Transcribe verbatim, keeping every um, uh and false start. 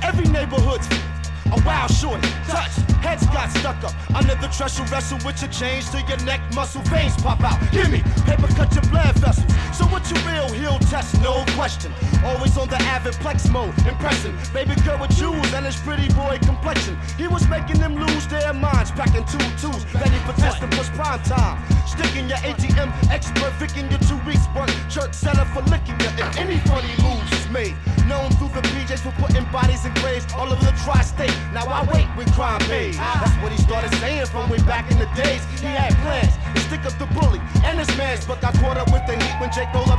every neighborhood's a wild shorty, touch, heads got stuck up under the trestle, wrestle with your chains till your neck muscle veins pop out. Gimme, paper cut your blood vessels. So what you real, he'll test, no question. Always on the avid plex mode, impressing. Baby girl with jewels and his pretty boy complexion. He was making them lose their minds, packing two twos, ready for testing plus prime time. Sticking your A T M expert, vicking your two weeks work, church setup for licking you. If any funny moves is made, known through the P Js for putting bodies in graves all over the tri-state. Now I wait when crime pays. That's what he started saying from way back in the days. He had plans to stick up the bully and his mans, but got caught up with the heat when Jake rolled